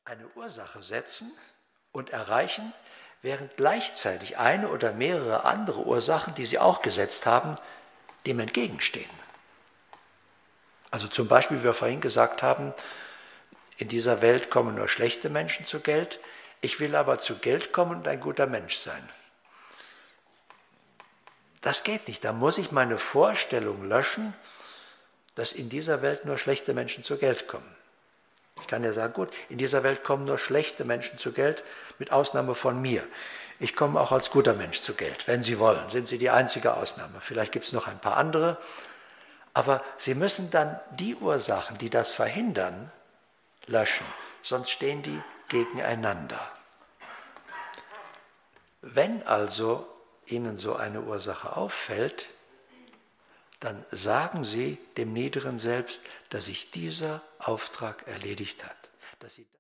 eine Ursache setzen und erreichen, während gleichzeitig eine oder mehrere andere Ursachen, die sie auch gesetzt haben, dem entgegenstehen. Also zum Beispiel, wie wir vorhin gesagt haben, in dieser Welt kommen nur schlechte Menschen zu Geld, ich will aber zu Geld kommen und ein guter Mensch sein. Das geht nicht, da muss ich meine Vorstellung löschen, dass in dieser Welt nur schlechte Menschen zu Geld kommen. Ich kann ja sagen, gut, in dieser Welt kommen nur schlechte Menschen zu Geld, mit Ausnahme von mir. Ich komme auch als guter Mensch zu Geld, wenn Sie wollen, sind Sie die einzige Ausnahme. Vielleicht gibt es noch ein paar andere, aber Sie müssen dann die Ursachen, die das verhindern, löschen, sonst stehen die gegeneinander. Wenn also Ihnen so eine Ursache auffällt, dann sagen Sie dem niederen Selbst, dass sich dieser Auftrag erledigt hat. Dass Sie